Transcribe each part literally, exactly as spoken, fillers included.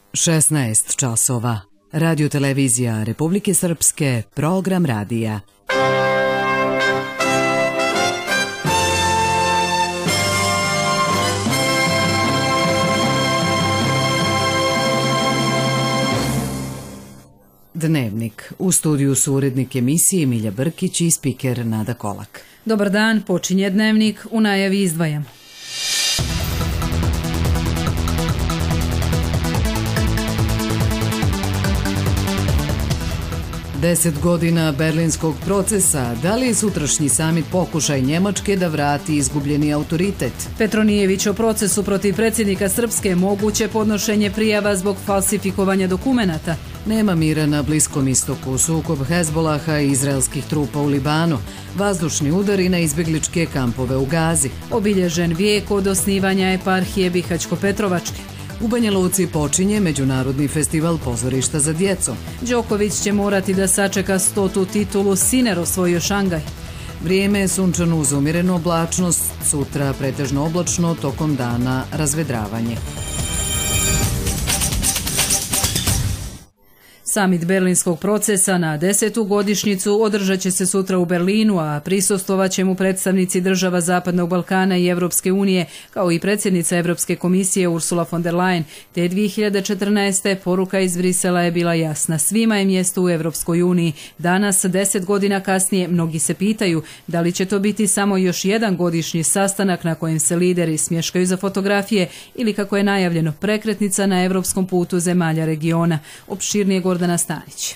šesnaest časova. Radio televizija Republike Srpske, program radija. Dnevnik. U studiju su urednik emisije Milja Brkić i spiker Nada Kolak. Dobar dan, počinje Dnevnik, u najavi izdvajamo. Deset godina berlinskog procesa, da li je sutrašnji samit pokušaj Njemačke da vrati izgubljeni autoritet? Petronijević o procesu protiv predsjednika Srpske, moguće podnošenje prijava zbog falsifikovanja dokumenata. Nema mira na Bliskom istoku, sukob Hezbolaha i izraelskih trupa u Libanu, vazdušni udari na izbjegličke kampove u Gazi. Obilježen vijek od osnivanja eparhije Bihaćko-Petrovačke. U Banja Luci počinje Međunarodni festival pozorišta za djecu. Đoković će morati da sačeka stotu titulu, Sinner osvojio Šangaj. Vrijeme je sunčano uz umjerenu oblačnost, sutra pretežno oblačno, tokom dana razvedravanje. Samit berlinskog procesa na desetu godišnjicu održat će se sutra u Berlinu, a prisustvovat će mu predstavnici država Zapadnog Balkana i Evropske unije, kao i predsjednica Evropske komisije Ursula von der Leyen. Te dvije hiljade četrnaeste. poruka iz Brisela je bila jasna. Svima je mjesto u Evropskoj uniji. Danas, deset godina kasnije, mnogi se pitaju da li će to biti samo još jedan godišnji sastanak na kojem se lideri smješkaju za fotografije ili, kako je najavljeno, prekretnica na evropskom putu zemalja regiona. Opširnije Gordana Stanić.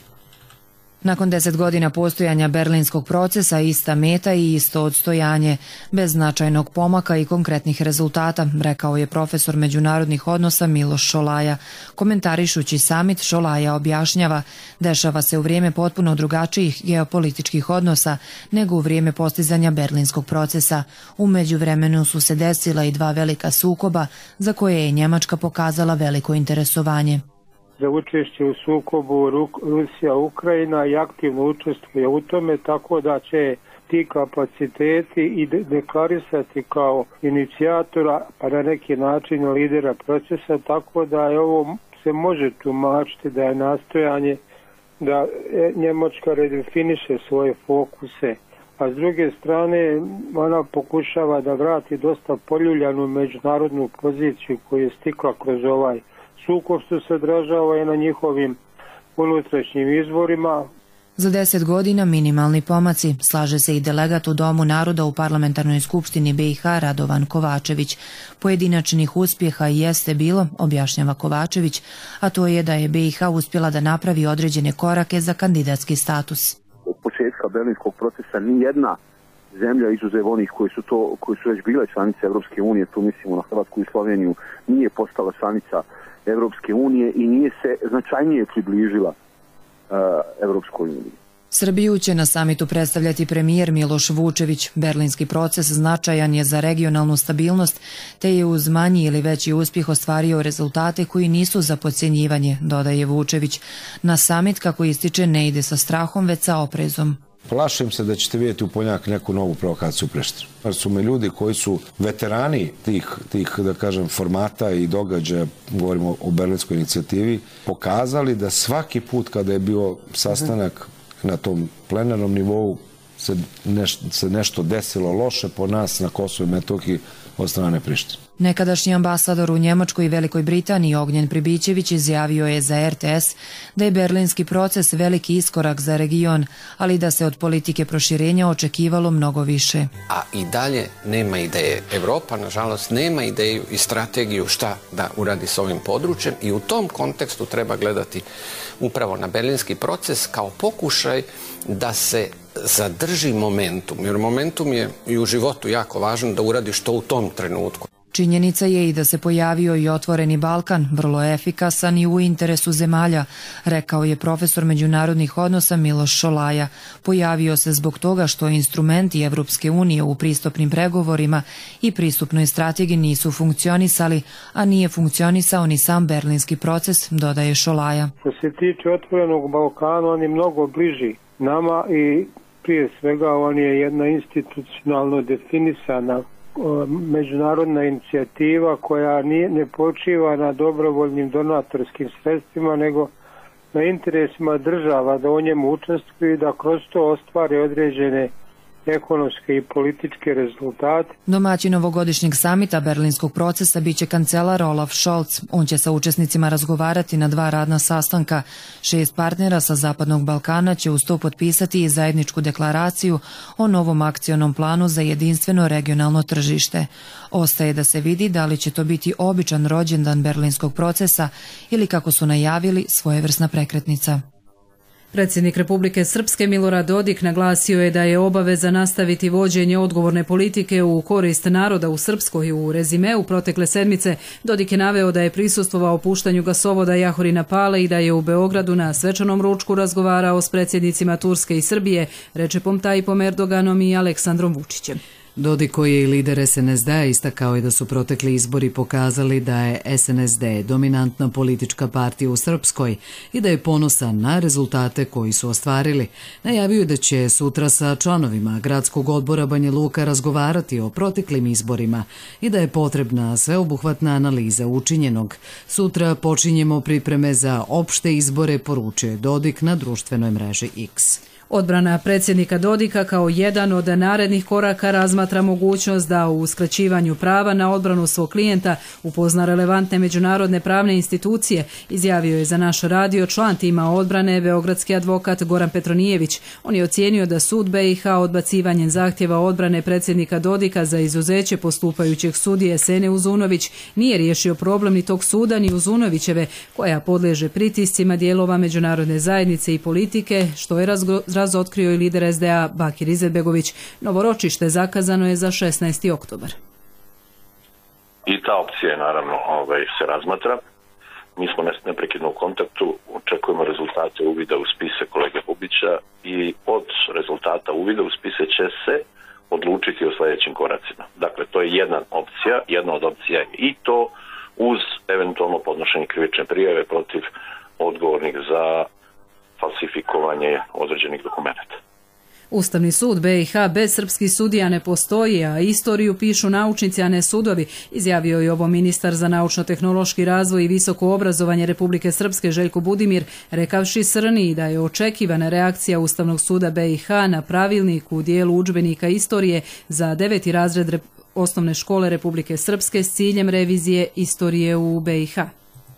Nakon deset godina postojanja berlinskog procesa, ista meta i isto odstojanje, bez značajnog pomaka i konkretnih rezultata, rekao je profesor međunarodnih odnosa Miloš Šolaja. Komentarišući samit, Šolaja objašnjava, dešava se u vrijeme potpuno drugačijih geopolitičkih odnosa nego u vrijeme postizanja berlinskog procesa. U međuvremenu su se desila i dva velika sukoba za koje je Njemačka pokazala veliko interesovanje. Za učešće u sukobu Rusija-Ukrajina i aktivno učestvuje u tome, tako da će ti kapaciteti i deklarisati kao inicijatora, pa na neki način lidera procesa, tako da je ovo se može tumačiti da je nastojanje da Njemačka redefiniše svoje fokuse, a s druge strane ona pokušava da vrati dosta poljuljanu međunarodnu poziciju koju je stikla kroz ovaj sukob, što se odražava i na njihovim unutrašnjim izvorima. Za deset godina minimalni pomaci, slaže se i delegat u Domu naroda u Parlamentarnoj skupštini B i H Radovan Kovačević. Pojedinačnih uspjeha jeste bilo, objašnjava Kovačević, a to je da je B i H uspjela da napravi određene korake za kandidatski status. Od početka berlinskog procesa nijedna zemlja, izuzev onih koji su, to, koji su već bile članice Evropske unije, tu mislimo na Hrvatsku i Sloveniju, nije postala članica Evropske unije i nije se značajnije približila uh, Evropskoj uniji. Srbiju će na samitu predstavljati premijer Miloš Vučević. Berlinski proces značajan je za regionalnu stabilnost, te je uz manji ili veći uspjeh ostvario rezultate koji nisu za podcjenjivanje, dodaje Vučević. Na samit, kako ističe, ne ide sa strahom, već sa oprezom. Plašim se da ćete vidjeti u ponedjeljak neku novu provokaciju u Prištini. Jer su me ljudi koji su veterani tih, tih, da kažem, formata i događaja, govorimo o berlinskoj inicijativi, pokazali da svaki put kada je bio sastanak na tom plenarnom nivou se, neš, se nešto desilo loše po nas na Kosovu i Metohiji od strane Prištine. Nekadašnji ambasador u Njemačkoj i Velikoj Britaniji Ognjen Pribićević izjavio je za R T S da je berlinski proces veliki iskorak za region, ali da se od politike proširenja očekivalo mnogo više. A i dalje nema ideje. Evropa, nažalost, nema ideju i strategiju šta da uradi s ovim područjem i u tom kontekstu treba gledati upravo na berlinski proces kao pokušaj da se zadrži momentum, jer momentum je i u životu jako važan da uradiš to u tom trenutku. Činjenica je i da se pojavio i Otvoreni Balkan, vrlo efikasan i u interesu zemalja, rekao je profesor međunarodnih odnosa Miloš Šolaja. Pojavio se zbog toga što instrumenti Evropske unije u pristupnim pregovorima i pristupnoj strategiji nisu funkcionisali, a nije funkcionisao ni sam berlinski proces, dodaje Šolaja. Što se tiče Otvorenog Balkana, on je mnogo bliži nama i prije svega on je jedna institucionalno definisana međunarodna inicijativa koja nije, ne počiva na dobrovoljnim donatorskim sredstvima, nego na interesima država da u njemu učestvuju i da kroz to ostvari određene ekonomske i političke rezultate. Domaćin ovogodišnjeg samita Berlinskog procesa biće kancelar Olaf Scholz. On će sa učesnicima razgovarati na dva radna sastanka. Šest partnera sa Zapadnog Balkana će uz to potpisati i zajedničku deklaraciju o novom akcionom planu za jedinstveno regionalno tržište. Ostaje da se vidi da li će to biti običan rođendan Berlinskog procesa ili, kako su najavili, svojevrsna prekretnica. Predsjednik Republike Srpske Milorad Dodik naglasio je da je obaveza nastaviti vođenje odgovorne politike u korist naroda u Srpskoj. U rezimeu protekle sedmice Dodik je naveo da je prisustvovao puštanju gasovoda Jahorina Pale i da je u Beogradu na svečanom ručku razgovarao s predsjednicima Turske i Srbije, Recepom Tayyipom Erdoganom i Aleksandrom Vučićem. Dodik, koji je i lider es en es de, istakao je da su protekli izbori pokazali da je es en es de dominantna politička partija u Srpskoj i da je ponosan na rezultate koji su ostvarili. Najavio je da će sutra sa članovima Gradskog odbora Banja Luka razgovarati o proteklim izborima i da je potrebna sveobuhvatna analiza učinjenog. Sutra počinjemo pripreme za opšte izbore, poručio je Dodik na društvenoj mreži X. Odbrana predsjednika Dodika kao jedan od narednih koraka razmatra mogućnost da u uskraćivanju prava na odbranu svog klijenta upozna relevantne međunarodne pravne institucije, izjavio je za naš radio član tima odbrane beogradski advokat Goran Petronijević. On je ocijenio da sud be i ha odbacivanjem zahtjeva odbrane predsjednika Dodika za izuzeće postupajućeg sudije Sene Uzunović nije riješio problem ni tog suda ni Uzunovićeve, koja podliježe pritiscima dijelova međunarodne zajednice i politike, što je razgo razotkrio i lider es de a Bakir Izetbegović. Novo ročište zakazano je za šesnaesti oktobar. I ta opcija je naravno ovaj, se razmatra. Mi smo neprekidno u kontaktu, očekujemo rezultate uvida u spise kolege Bubića i od rezultata uvida u spise će se odlučiti o sljedećim koracima. Dakle, to je jedna opcija, jedna od opcija je i to uz eventualno podnošenje krivične prijave protiv odgovornih za falsifikovanje određenih dokumenata. Ustavni sud be i ha bez srpskih sudija ne postoji, a istoriju pišu naučnici, a ne sudovi, izjavio je ovo ministar za naučno-tehnološki razvoj i visoko obrazovanje Republike Srpske Željko Budimir, rekavši Srni da je očekivana reakcija Ustavnog suda be i ha na pravilnik u dijelu udžbenika istorije za deveti razred osnovne škole Republike Srpske s ciljem revizije istorije u be i ha.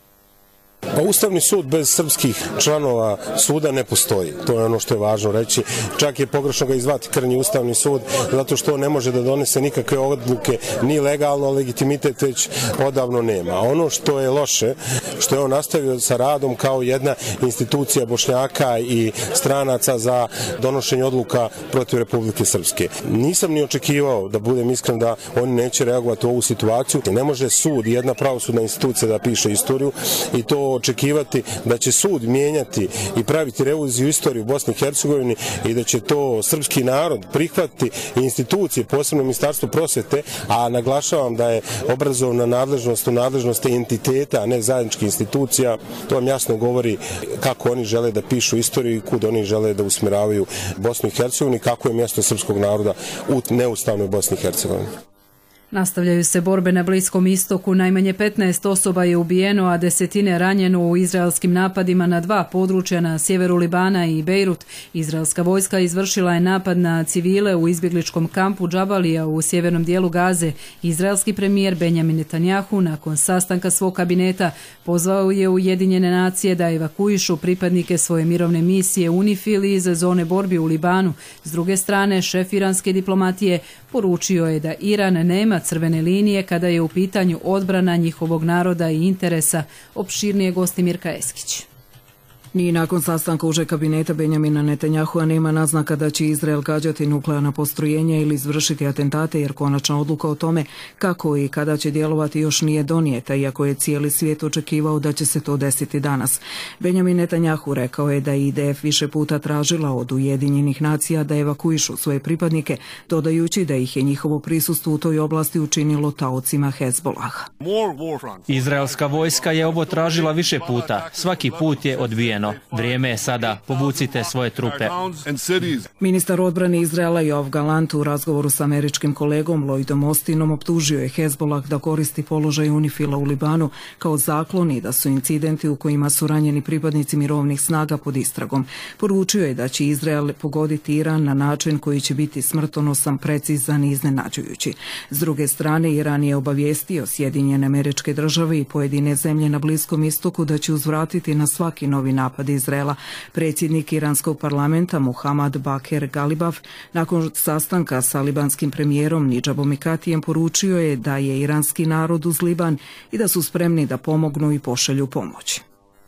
Pa Ustavni sud bez srpskih članova suda ne postoji. To je ono što je važno reći. Čak je pogrešno ga izvati krnji Ustavni sud, zato što on ne može da donese nikakve odluke ni legalno, legitimitet već odavno nema. Ono što je loše, što je on nastavio sa radom kao jedna institucija Bošnjaka i stranaca za donošenje odluka protiv Republike Srpske. Nisam ni očekivao, da budem iskren, da oni neće reagovati u ovu situaciju. Ne može sud, jedna pravosudna institucija da piše istoriju i to očekivati da će sud mijenjati i praviti reviziju istorije u Bosni i Hercegovini i da će to srpski narod prihvatiti institucije, posebno Ministarstvo prosvete, a naglašavam da je obrazovna nadležnost u nadležnosti entiteta, a ne zajedničkih institucija. To vam jasno govori kako oni žele da pišu istoriju i kud oni žele da usmjeravaju Bosnu i Hercegovini, kako je mjesto srpskog naroda u neustavnoj Bosni i Hercegovini. Nastavljaju se borbe na Bliskom istoku. Najmanje petnaest osoba je ubijeno, a desetine ranjeno u izraelskim napadima na dva područja na sjeveru Libana i Bejrut. Izraelska vojska izvršila je napad na civile u izbjegličkom kampu Džabalija u sjevernom dijelu Gaze. Izraelski premijer Benjamin Netanjahu nakon sastanka svog kabineta pozvao je Ujedinjene nacije da evakuišu pripadnike svoje mirovne misije UNIFIL iz zone borbi u Libanu. S druge strane, šef iranske diplomatije poručio je da Iran nema crvene linije kada je u pitanju odbrana njihovog naroda i interesa. Opširnije gosti Mirka Eskić. Ni nakon sastanka užeg kabineta Benjamina Netanjahua nema naznaka da će Izrael gađati nuklearna postrojenja ili izvršiti atentate, jer konačna odluka o tome kako i kada će djelovati još nije donijeta, iako je cijeli svijet očekivao da će se to desiti danas. Benjamin Netanjahu rekao je da je i de ef više puta tražila od Ujedinjenih nacija da evakuišu svoje pripadnike, dodajući da ih je njihovo prisustvo u toj oblasti učinilo taocima Hezbolaha. Izraelska vojska je ovo tražila više puta, svaki put je odbijeno. dovoljno. Vrijeme je sada, povucite svoje trupe. Ministar odbrane Izraela Joav Galant u razgovoru s američkim kolegom Lloydom Austinom optužio je Hezbollah da koristi položaj UNIFIL-a u Libanu kao zaklon i da su incidenti u kojima su ranjeni pripadnici mirovnih snaga pod istragom. Poručio je da će Izrael pogoditi Iran na način koji će biti smrtonosan, precizan i iznenađujući. S druge strane, Iran je obavijestio Sjedinjene Američke Države i pojedine zemlje na Bliskom istoku da će uzvratiti na svaki novi napad Izraela. Predsjednik iranskog parlamenta Muhammad Bakir Galibaf nakon sastanka sa libanskim premijerom Nidžabom Mikatijem poručio je da je iranski narod uz Liban i da su spremni da pomognu i pošalju pomoć.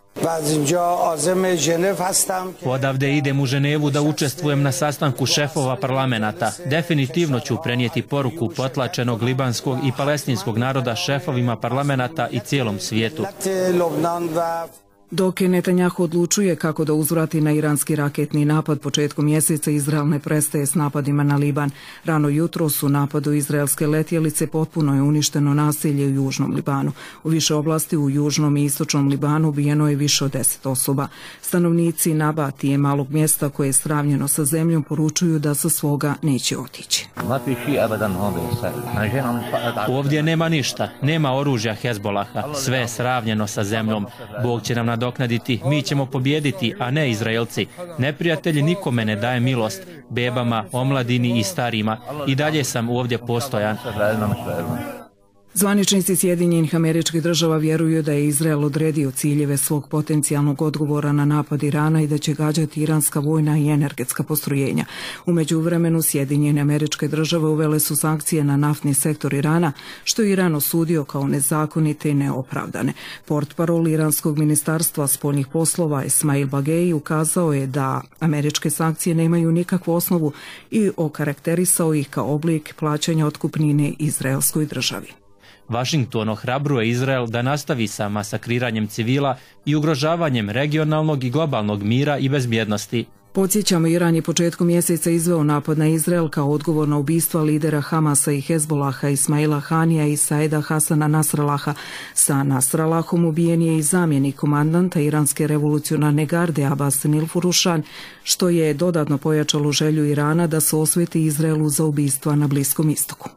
Odavde idem u Ženevu da učestvujem na sastanku šefova parlamenata. Definitivno ću prenijeti poruku potlačenog libanskog i palestinskog naroda šefovima parlamenata i cijelom svijetu. Dok Netanjahu odlučuje kako da uzvrati na iranski raketni napad početkom mjeseca, Izrael ne prestaje s napadima na Liban. Rano jutro su napadu izraelske letjelice potpuno je uništeno naselje u južnom Libanu. U više oblasti u južnom i istočnom Libanu ubijeno je više od deset osoba. Stanovnici Nabatije, malog mjesta koje je sravnjeno sa zemljom, poručuju da sa svoga neće otići. Ovdje nema ništa, nema oružja Hezbolaha, sve je sravnjeno sa zemljom. Bog će nam nadoknaditi, mi ćemo pobijediti, a ne Izraelci. Neprijatelji nikome ne daje milost, bebama, omladini i starima. I dalje sam ovdje postojan. Zvaničnici Sjedinjenih Američkih Država vjeruju da je Izrael odredio ciljeve svog potencijalnog odgovora na napad Irana i da će gađati iranska vojna i energetska postrojenja. U međuvremenu Sjedinjene Američke Države uvele su sankcije na naftni sektor Irana, što je Iran osudio kao nezakonite i neopravdane. Portparol iranskog ministarstva spoljnih poslova Esmail Bagei ukazao je da američke sankcije nemaju nikakvu osnovu i okarakterisao ih kao oblik plaćanja otkupnine izraelskoj državi. Washington ohrabruje Izrael da nastavi sa masakriranjem civila i ugrožavanjem regionalnog i globalnog mira i bezbjednosti. Podsjećamo, Iran je početkom mjeseca izveo napad na Izrael kao odgovor na ubistva lidera Hamasa i Hezbolaha Ismaila Hanija i Saeda Hasana Nasralaha. Sa Nasralahom ubijen je i zamjenik komandanta iranske revolucionarne garde Abbas Nilfurushan, što je dodatno pojačalo želju Irana da se osveti Izraelu za ubistva na Bliskom istoku.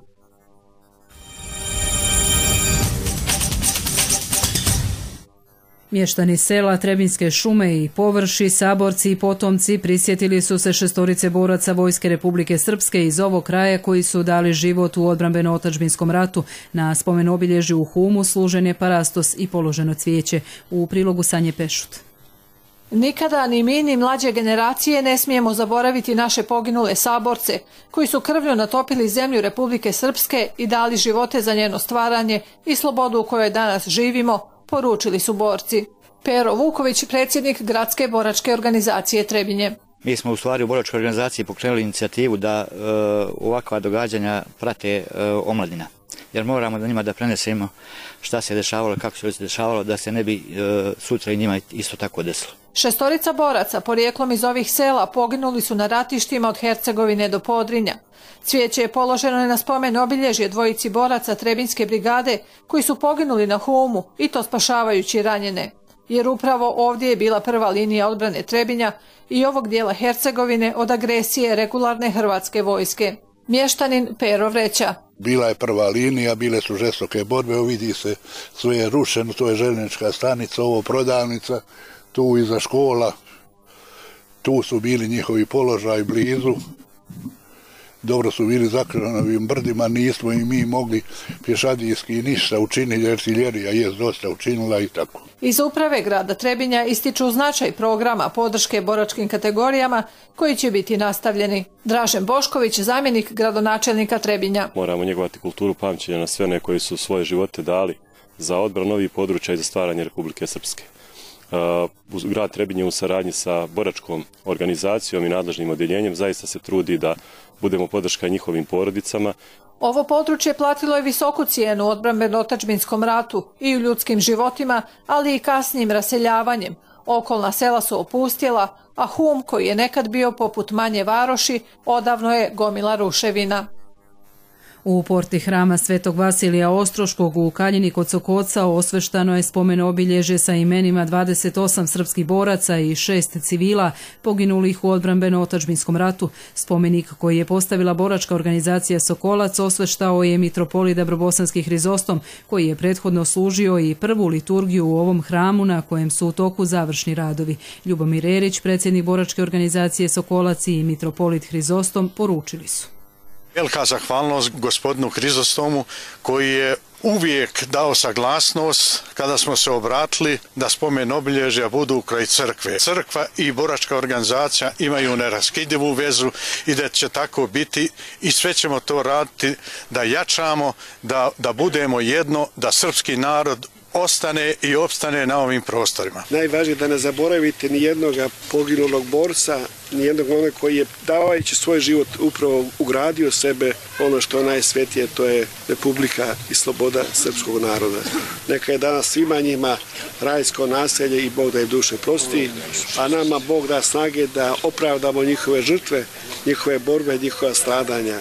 Mještani sela, Trebinjske šume i Površi, saborci i potomci prisjetili su se šestorice boraca Vojske Republike Srpske iz ovog kraja koji su dali život u odbrambeno-otadžbinskom ratu. Na spomen obilježju u Humu služen je parastos i položeno cvijeće. U prilogu Sanje Pešut. Nikada ni mi ni mlađe generacije ne smijemo zaboraviti naše poginule saborce koji su krvlju natopili zemlju Republike Srpske i dali živote za njeno stvaranje i slobodu u kojoj danas živimo, poručili su borci. Pero Vuković, predsjednik Gradske boračke organizacije Trebinje. Mi smo u stvari u boračkoj organizaciji pokrenuli inicijativu da e, ovakva događanja prate e, omladina. Jer moramo da njima da prenesemo šta se dešavalo, kako se dešavalo, da se ne bi e, sutra i njima isto tako desilo. Šestorica boraca porijeklom iz ovih sela poginuli su na ratištima od Hercegovine do Podrinja. Cvijeće je položeno na spomen obilježje dvojici boraca Trebinjske brigade koji su poginuli na Humu i to spašavajući ranjene. Jer upravo ovdje je bila prva linija odbrane Trebinja i ovog dijela Hercegovine od agresije regularne hrvatske vojske. Mještanin Pero vreća. Bila je prva linija, bile su žestoke borbe, vidi se sve je rušeno, to je željeznička stanica, ovo prodavnica, tu iza škola, tu su bili njihovi položaj blizu. Dobro su bili zakriveni na ovim brdima, nismo i mi mogli pješadijski ništa učiniti, jer artiljerija je dosta učinila i tako. Iz uprave grada Trebinja ističu značaj programa podrške boračkim kategorijama koji će biti nastavljeni. Dražen Bošković, zamjenik gradonačelnika Trebinja. Moramo njegovati kulturu pamćenja na sve one koji su svoje živote dali za odbranu ovih područja i za stvaranje Republike Srpske. Uh, grad Trebinje u saradnji sa boračkom organizacijom i nadležnim odjeljenjem zaista se trudi da budemo podrška njihovim porodicama. Ovo područje platilo je visoku cijenu u odbrambeno-otadžbinskom ratu i u ljudskim životima, ali i kasnijim raseljavanjem. Okolna sela su opustjela, a Hum, koji je nekad bio poput manje varoši, odavno je gomila ruševina. U porti hrama Svetog Vasilija Ostroškog u Kaljini kod Sokoca osveštano je spomen obilježje sa imenima dvadeset osam srpskih boraca i šest civila poginulih u odbrambeno-otadžbinskom ratu. Spomenik koji je postavila boračka organizacija Sokolac osveštao je mitropolit Dabrobosanski Hrizostom, koji je prethodno služio i prvu liturgiju u ovom hramu na kojem su u toku završni radovi. Ljubomir Erić, predsjednik boračke organizacije Sokolac i mitropolit Hrizostom poručili su. Velika zahvalnost gospodinu Hrizostomu koji je uvijek dao saglasnost kada smo se obratili da spomen obilježja budu kraj crkve. Crkva i boračka organizacija imaju neraskidivu vezu i da će tako biti i sve ćemo to raditi da jačamo, da, da budemo jedno, da srpski narod ostane i opstane na ovim prostorima. Najvažnije da ne zaboravite ni jednog poginulog borca, ni jednog onog koji je davajući svoj život upravo ugradio sebe ono što je najsvetije, to je republika i sloboda srpskog naroda. Neka je danas svima njima rajsko naselje i Bog da im duše prosti, a nama Bog da snage da opravdamo njihove žrtve, njihove borbe, njihova stradanja.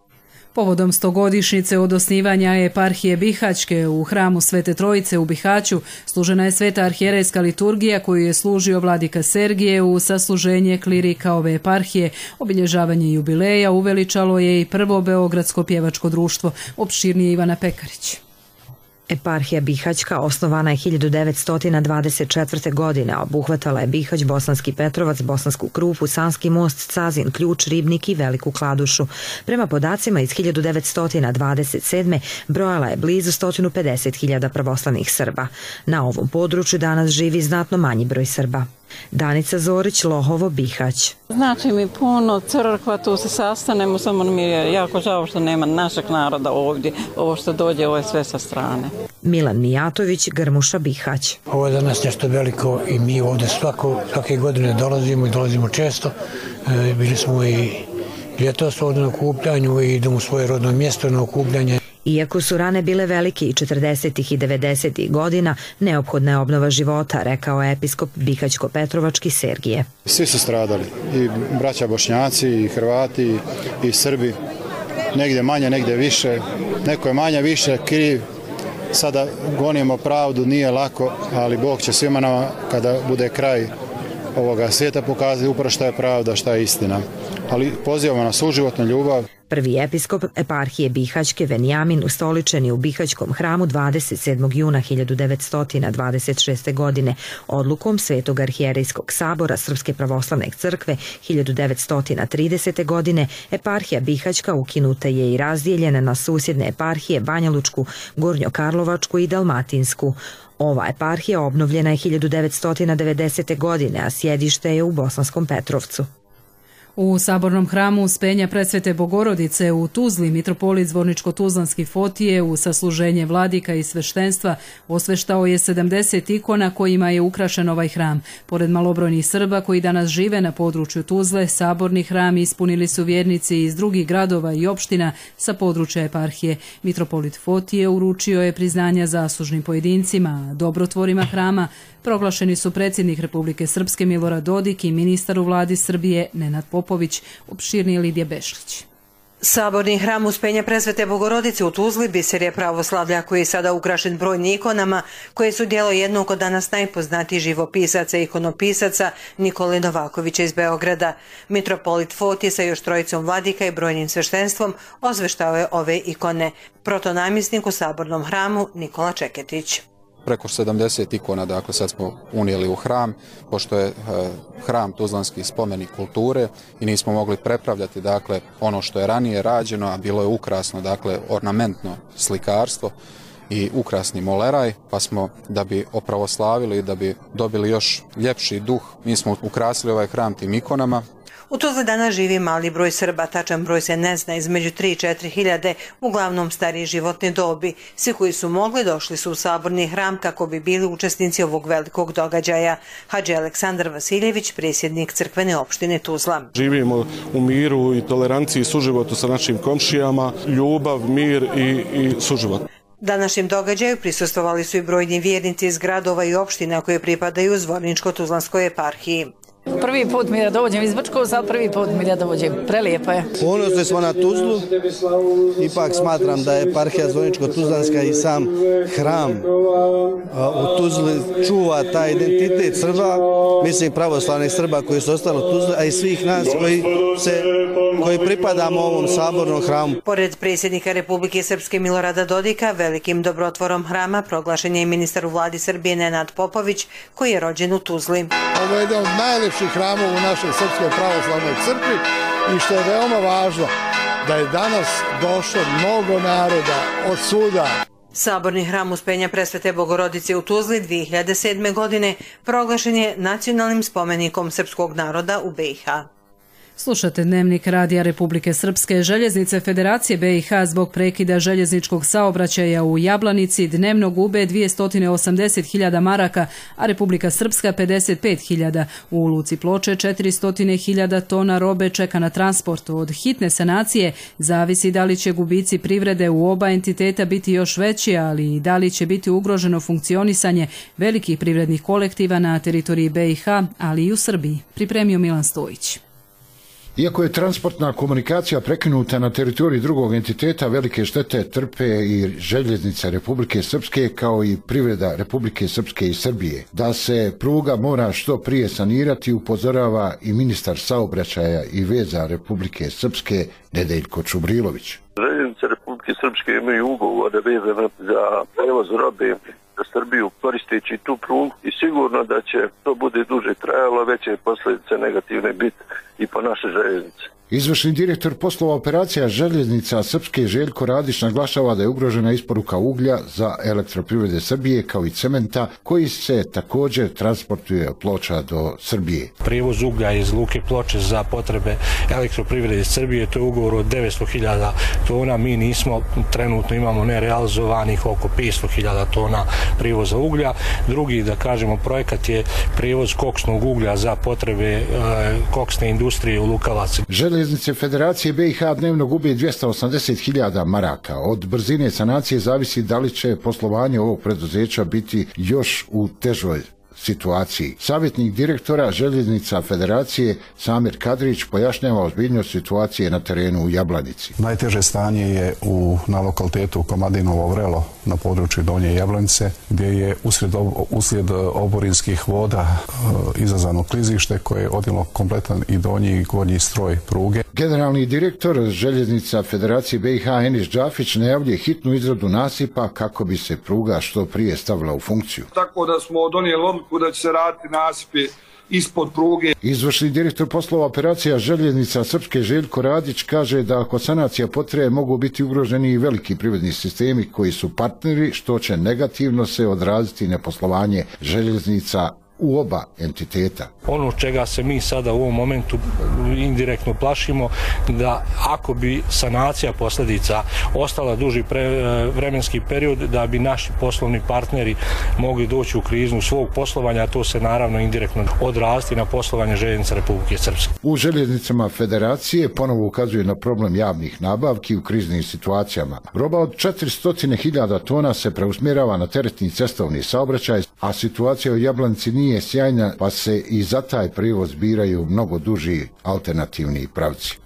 Povodom stogodišnjice od osnivanja eparhije Bihaćke u hramu Svete Trojice u Bihaću služena je sveta arhijerejska liturgija koju je služio vladika Sergije u sasluženje klirika ove eparhije. Obilježavanje jubileja uveličalo je i prvo Beogradsko pjevačko društvo. Opširnije Ivana Pekarić. Eparhija Bihaćka osnovana je hiljadu devetsto dvadeset četvrte. godine, obuhvatala je Bihać, Bosanski Petrovac, Bosansku Krupu, Sanski most, Cazin, Ključ, Ribnik i Veliku Kladušu. Prema podacima iz hiljadu devetsto dvadeset sedme. brojala je blizu sto pedeset hiljada pravoslavnih Srba. Na ovom području danas živi znatno manji broj Srba. Danica Zorić, Lohovo, Bihać. Znači mi puno crkva, tu se sastanemo, samo mi je jako žao što nema našeg naroda ovdje. Ovo što dođe, ovo je sve sa strane. Milan Mijatović, Grmuša, Bihać. Ovo je za nas nešto veliko i mi ovdje svako, svake godine dolazimo i dolazimo često. E, bili smo i ljetos ovdje na okupljanju i idemo u svoje rodno mjesto na okupljanje. Iako su rane bile velike i četrdesetih i devedesetih godina, neophodna je obnova života, rekao je episkop Bihaćko-Petrovački Sergije. Svi su stradali, i braća Bošnjaci, i Hrvati, i Srbi. Negdje manje, negdje više. Neko je manje, više kriv. Sada gonimo pravdu, nije lako, ali Bog će svima nama, kada bude kraj ovoga svijeta, pokazati upravo šta je pravda, šta je istina. Ali pozivamo na suživotnu ljubav. Prvi episkop eparhije Bihaćke Venjamin ustoličen je u Bihaćkom hramu dvadeset sedmog juna hiljadu devetsto dvadeset šeste. godine. Odlukom Svetog arhijerejskog sabora Srpske pravoslavne crkve hiljadu devetsto tridesete. godine eparhija Bihaćka ukinuta je i razdijeljena na susjedne eparhije Banjalučku, Gornjokarlovačku i Dalmatinsku. Ova eparhija obnovljena je hiljadu devetsto devedesete. godine, a sjedište je u Bosanskom Petrovcu. U sabornom hramu Uspenja Presvete Bogorodice u Tuzli mitropolit Zvorničko-Tuzlanski Fotije u sasluženje vladika i sveštenstva osveštao je sedamdeset ikona kojima je ukrašen ovaj hram. Pored malobrojnih Srba koji danas žive na području Tuzle, saborni hram ispunili su vjernici iz drugih gradova i opština sa područja eparhije. Mitropolit Fotije uručio je priznanja zaslužnim pojedincima, dobrotvorima hrama. Proglašeni su predsjednik Republike Srpske Milorad Dodik i ministar u vladi Srbije Nenad Popović. Opširnije Lidija Bešlić. Saborni hram Uspenja Presvete Bogorodice u Tuzli biser je pravoslavlja koji je sada ukrašen brojnim ikonama koje su djelo jednog od danas najpoznatijih živopisaca i ikonopisaca Nikole Novakovića iz Beograda. Mitropolit Fotije sa još trojicom vladika i brojnim sveštenstvom osveštao je ove ikone. Protonamjesnik u sabornom hramu Nikola Čeketić. Preko sedamdeset ikona, dakle, sad smo unijeli u hram, pošto je e, hram Tuzlanski spomenik kulture i nismo mogli prepravljati, dakle, ono što je ranije rađeno, a bilo je ukrasno, dakle, ornamentno slikarstvo i ukrasni moleraj, pa smo, da bi opravoslavili, da bi dobili još ljepši duh, mi smo ukrasili ovaj hram tim ikonama. U Tuzli danas živi mali broj Srba, tačan broj se ne zna, između tri i četiri hiljade, uglavnom starije životne dobi. Svi koji su mogli došli su u saborni hram kako bi bili učesnici ovog velikog događaja. Hadži Aleksandar Vasiljević, predsjednik crkvene opštine Tuzla. Živimo u miru i toleranciji i suživotu sa našim komšijama, ljubav, mir i, i suživot. Današnjem događaju prisustvovali su i brojni vjernici iz gradova i opština koje pripadaju Zvorničko-Tuzlanskoj eparhiji. Prvi put mi da dođem iz Brčkovca, ali prvi put mi da dođem. Prelijepo je. Ponosni smo na Tuzlu. Ipak smatram da je eparhija Zvorničko-Tuzlanska i sam hram u Tuzli čuva taj identitet Srba, mislim pravoslavnih Srba koji su ostali u Tuzli, a i svih nas koji, se, koji pripadamo ovom sabornom hramu. Pored predsjednika Republike Srpske Milorada Dodika, velikim dobrotvorom hrama proglašen je i ministar u vladi Srbije Nenad Popović, koji je rođen u Tuzli. Ovo je jedan od najlepših hramova u našoj Srpskoj pravoslavnoj crkvi i što je veoma važno, da je danas došlo mnogo naroda od svuda. Saborni hram Uspenja Presvete Bogorodice u Tuzli dvije hiljade sedme. godine proglašen je nacionalnim spomenikom srpskog naroda u B i H. Slušate Dnevnik Radija Republike Srpske. Željeznice Federacije B i H zbog prekida željezničkog saobraćaja u Jablanici dnevno gube dvjesto osamdeset hiljada maraka, a Republika Srpska pedeset pet hiljada. U luci Ploče četiristo hiljada tona robe čeka na transport. Od hitne sanacije zavisi da li će gubici privrede u oba entiteta biti još veći, ali i da li će biti ugroženo funkcionisanje velikih privrednih kolektiva na teritoriji B i H, ali i u Srbiji. Pripremio Milan Stojić. Iako je transportna komunikacija prekinuta na teritoriji drugog entiteta, velike štete trpe i željeznice Republike Srpske kao i privreda Republike Srpske i Srbije. Da se pruga mora što prije sanirati upozorava i ministar saobraćaja i veza Republike Srpske Nedeljko Čubrilović. Željeznice Republike Srpske imaju ugovore vezane za prevoz robe za Srbiju koristeći tu prugu i sigurno da će to bude duže trajalo, veće posljedice negativne biti i po naše željeznice. Izvršni direktor poslova operacija željeznica Srpske Željko Radić naglašava da je ugrožena isporuka uglja za Elektroprivrede Srbije kao i cementa koji se također transportuje od Ploča do Srbije. Prijevoz uglja iz luke Ploče za potrebe Elektroprivrede Srbije, to je ugovor od devetsto hiljada tona, mi nismo, trenutno imamo nerealizovanih oko petsto hiljada tona prijevoza uglja. Drugi, da kažemo, projekat je prijevoz koksnog uglja za potrebe e, koksne industrije u Lukavac. Željeznice Federacije B i H dnevno gubi dvjesto osamdeset hiljada maraka. Od brzine sanacije zavisi da li će poslovanje ovog preduzeća biti još u težoj situaciji. Savjetnik direktora Željeznica Federacije Samir Kadrić pojašnjava ozbiljnost situacije na terenu u Jablanici. Najteže stanje je u, na lokalitetu Komadinovo Vrelo na području Donje Jablanice, gdje je uslijed, uslijed oborinskih voda e, izazvano klizište koje je odnijelo kompletan i donji i gornji stroj pruge. Generalni direktor Željeznica Federacije B i H Enis Džafić najavljuje hitnu izradu nasipa kako bi se pruga što prije stavila u funkciju. Tako da smo donijeli odluku da će se raditi nasipi ispod pruge. Izvršni direktor poslova operacija Željeznica Srpske Željko Radić kaže da ako sanacija potraje mogu biti ugroženi i veliki privredni sistemi koji su partneri, što će negativno se odraziti na poslovanje željeznica u oba entiteta. Ono čega se mi sada u ovom momentu indirektno plašimo, da ako bi sanacija posljedica ostala duži pre, vremenski period, da bi naši poslovni partneri mogli doći u krizu svog poslovanja, a to se naravno indirektno odraziti na poslovanje željeznica Republike Srpske. U željeznicama Federacije ponovo ukazuje na problem javnih nabavki u kriznim situacijama. Roba od četiristo hiljada tona se preusmjerava na teretni cestovni saobraćaj, a situacija u Jablanici nije nije sjajna, pa se i za taj prijevoz biraju mnogo duži alternativni pravci.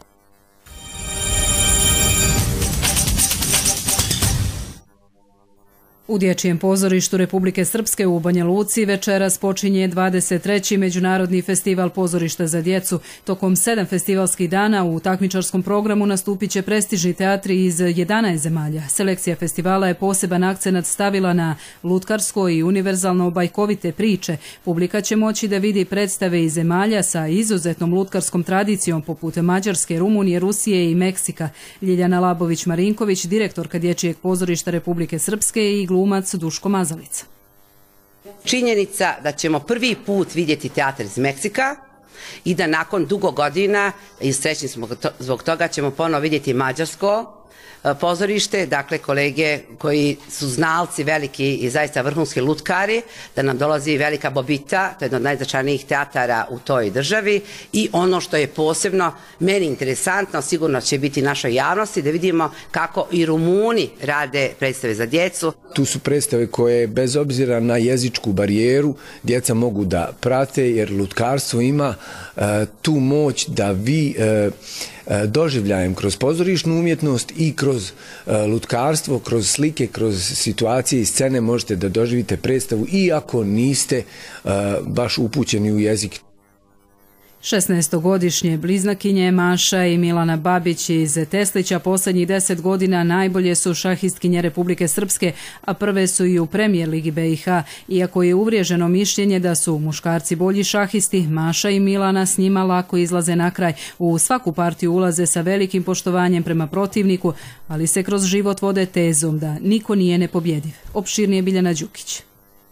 U Dječjem pozorištu Republike Srpske u Banja Luci večeras počinje dvadeset treći Međunarodni festival pozorišta za djecu. Tokom sedam festivalskih dana u takmičarskom programu nastupit će prestižni teatri iz jedanaest zemalja. Selekcija festivala je poseban akcenat stavila na lutkarsko i univerzalno bajkovite priče. Publika će moći da vidi predstave iz zemalja sa izuzetnom lutkarskom tradicijom poput Mađarske, Rumunije, Rusije i Meksika. Ljiljana Labović-Marinković, direktorka Dječjeg pozorišta Republike Srpske i glumac Duško Mazalica. Činjenica da ćemo prvi put vidjeti teatr iz Meksika i da nakon dugo godina, i srećni smo zbog toga, ćemo ponovo vidjeti mađarsko pozorište, dakle kolege koji su znalci veliki i zaista vrhunski lutkari, da nam dolazi Velika Bobita, to je jedno od najznačajnijih teatara u toj državi, i ono što je posebno meni interesantno, sigurno će biti našoj javnosti, da vidimo kako i Rumuni rade predstave za djecu. Tu su predstave koje bez obzira na jezičku barijeru djeca mogu da prate, jer lutkarstvo ima uh, tu moć da vi uh, doživljajem kroz pozorišnu umjetnost i kroz uh, lutkarstvo, kroz slike, kroz situacije i scene možete da doživite predstavu iako niste uh, baš upućeni u jezik. šesnaestogodišnje bliznakinje Maša i Milana Babić iz Teslića posljednjih deset godina najbolje su šahistkinje Republike Srpske, a prve su i u premijer ligi B i H. Iako je uvriježeno mišljenje da su muškarci bolji šahisti, Maša i Milana s njima lako izlaze na kraj. U svaku partiju ulaze sa velikim poštovanjem prema protivniku, ali se kroz život vode tezom da niko nije nepobjediv. Opširnije Biljana Đukić.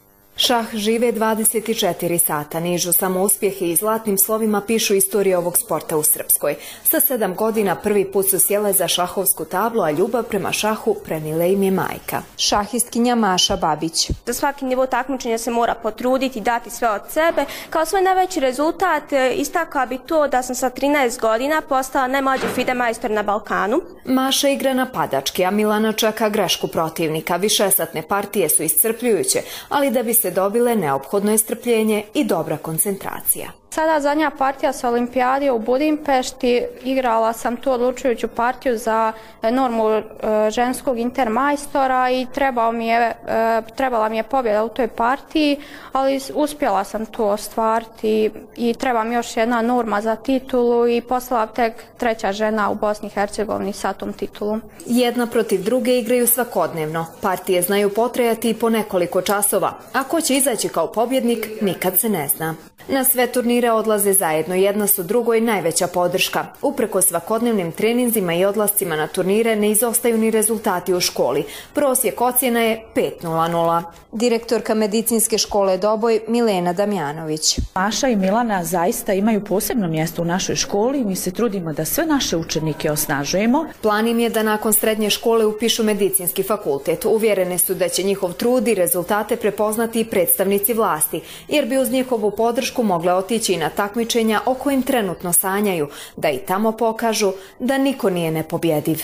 Šah žive dvadeset četiri sata, nižu samo uspjehe i zlatnim slovima pišu istoriju ovog sporta u Srpskoj. Sa sedam godina prvi put su sjele za šahovsku tablu, a ljubav prema šahu prenila im je majka. Šahistkinja Maša Babić. Za svaki nivo takmičenja se mora potruditi i dati sve od sebe. Kao svoj najveći rezultat istakla bi to da sam sa trinaest godina postala najmlađi FIDE majstor na Balkanu. Maša igra napadački, a Milana čeka grešku protivnika. Višesatne partije su iscrpljujuće, ali da bi se dobile neophodno je strpljenje i dobra koncentracija. Sada zadnja partija sa Olimpijade u Budimpešti, igrala sam tu odlučujuću partiju za normu e, ženskog intermajstora i trebala mi, je, e, trebala mi je pobjeda u toj partiji, ali uspjela sam to ostvariti i treba mi još jedna norma za titulu i postala tek treća žena u Bosni i Hercegovini sa tom titulom. Jedna protiv druge igraju svakodnevno. Partije znaju potrajati i po nekoliko časova, a ko će izaći kao pobjednik nikad se ne zna. Na sve turnire odlaze zajedno, jedna su drugoj najveća podrška. Upreko svakodnevnim treninzima i odlascima na turnire ne izostaju ni rezultati u školi. Prosjek ocjena je pet nula nula. Direktorka medicinske škole Doboj Milena Damjanović. Maša i Milana zaista imaju posebno mjesto u našoj školi i mi se trudimo da sve naše učenike osnažujemo. Plan im je da nakon srednje škole upišu medicinski fakultet. Uvjerene su da će njihov trud i rezultate prepoznati i predstavnici vlasti, jer bi uz njihovu podršku mogle otići i na takmičenja o kojim trenutno sanjaju, da i tamo pokažu da niko nije nepobjediv.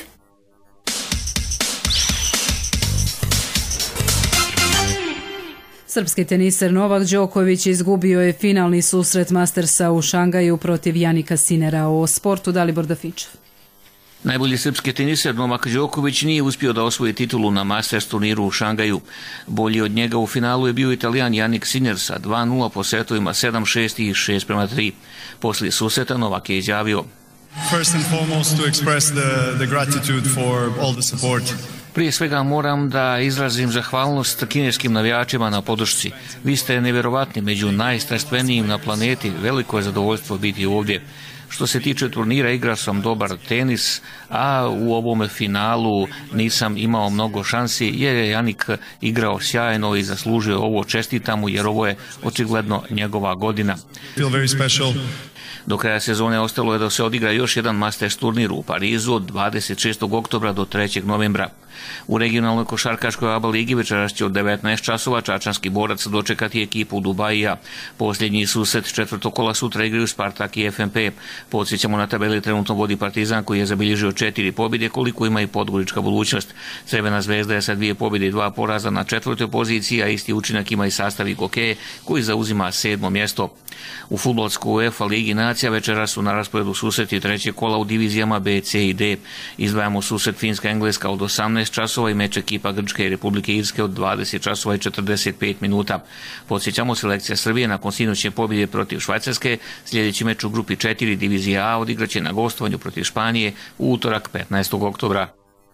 Srpski teniser Novak Đoković izgubio je finalni susret Mastersa u Šangaju protiv Janika Sinera. O sportu Dalibor Dafičev. Najbolji srpski teniser Novak Đoković nije uspio da osvoji titulu na Masters turniru u Šangaju. Bolji od njega u finalu je bio Italijan Janik Sinner sa dva nula po setovima sedam šest i šest prema tri. Poslije susreta Novak je izjavio: First and foremost to express the, the gratitude for all the support. Prije svega moram da izrazim zahvalnost kineskim navijačima na podršci. Vi ste nevjerovatni, među najstrastvenijim na planeti. Veliko je zadovoljstvo biti ovdje. Što se tiče turnira, igrao sam dobar tenis, a u ovom finalu nisam imao mnogo šansi jer je Janik igrao sjajno i zaslužio ovo. Čestitam mu jer ovo je očigledno njegova godina. Feel very special. Do kraja sezone ostalo je da se odigra još jedan Masters turnir u Parizu od dvadeset šestog oktobra do trećeg novembra. U regionalnoj košarkaškoj A B A ligi večeras će od devetnaest časova čačanski borac dočekati ekipu Dubajija. Posljednji susret četvrtog kola sutra igraju Spartak i F M P. Podsjećamo, na tabeli trenutno vodi Partizan koji je zabilježio četiri pobjede, koliko ima i podgorička budućnost. Crvena zvezda je sa dvije pobjede i dva poraza na četvrtoj poziciji, a isti učinak ima i sastav Gokeje koji zauzima sedmo mjesto. U fudbalskoj UEFA ligi nacija večeras su na rasporedu susreti trećeg kola u divizijama B, C i D. Izdvajamo susret Finska-Engleska od osamnaest časova i meč ekipa Grčke i Republike Irske od dvadeset časova i četrdeset pet minuta. Podsjećamo, selekcija Srbije nakon sinoćne pobjede protiv Švajcarske sljedeći meč u grupi četiri divizije A odigraće na gostovanju protiv Španije u utorak petnaestog oktobra.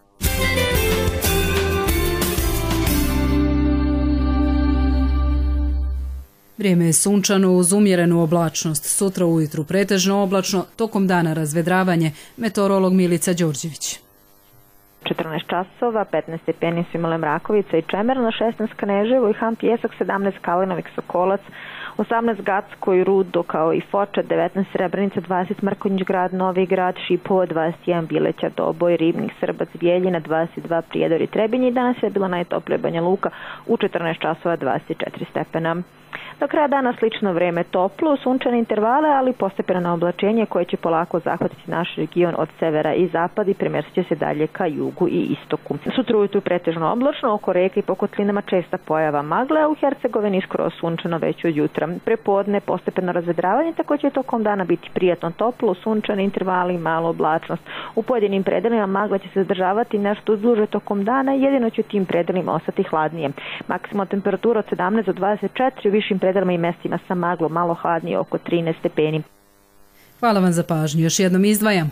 Vrijeme je sunčano uz umjerenu oblačnost. Sutra ujutru pretežno oblačno, tokom dana razvedravanje. Meteorolog Milica Đorđević. četrnaest časova, petnaest stepeni su imale Mrakovica i Čemerno, šesnaest Kneževo i Han Pjesak, sedamnaest Kalinovik Sokolac, osamnaest Gacko i Rudo kao i Foča, devetnaest Srebrenica, dvadeset Mrkonjić Grad, Novi Grad, Šipovo, dvadeset jedan Bileća, Doboj, Ribnik, Srbac, Bijeljina, dvadeset dva Prijedor i Trebinje i danas je bilo najtoplije Banja Luka u četrnaest časova dvadeset četiri stepena. Do kraja dana slično vreme toplo, sunčane intervale, ali postepeno oblačenje koje će polako zahvatiti naš region od severa i zapada i premjestit će se dalje ka jugu i istoku. Sutra ujutru pretežno oblačno, oko reke i po kotlinama česta pojava magle, a u Hercegovini skroz sunčano već od jutra. Prepodne postepeno razvedravanje, tako će tokom dana biti prijatno toplo, sunčane intervali i malo oblačnost. U pojedinim predelima magla će se zadržavati nešto duže tokom dana, jedino će u tim predelima ostati hladnije. Maksimalna temperatura od sedamnaest do dvadeset četiri, u višim predelima i mestima sa maglom malo hladnije oko trinaest stepeni. Hvala vam za pažnju. Još jednom izdvajamo.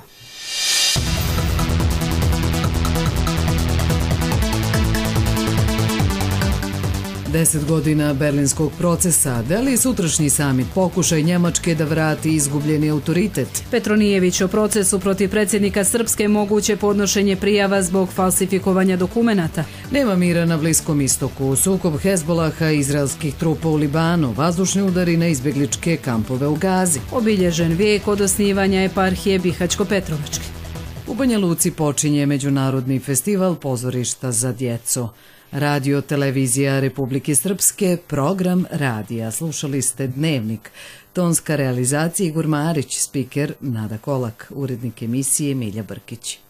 Deset godina berlinskog procesa, deli sutrašnji samit pokušaj Njemačke da vrati izgubljeni autoritet. Petronijević o procesu protiv predsjednika Srpske, moguće podnošenje prijava zbog falsifikovanja dokumenata. Nema mira na Bliskom istoku, sukob Hezbolaha i izraelskih trupa u Libanu, vazdušni udari na izbjegličke kampove u Gazi. Obilježen vijek od osnivanja eparhije Bihaćko-Petrovačke. U Banja Luci počinje Međunarodni festival pozorišta za djecu. Radio televizija Republike Srpske, program radija. Slušali ste Dnevnik. Tonska realizacija Igor Marić, spiker Nada Kolak, urednik emisije Milja Brkić.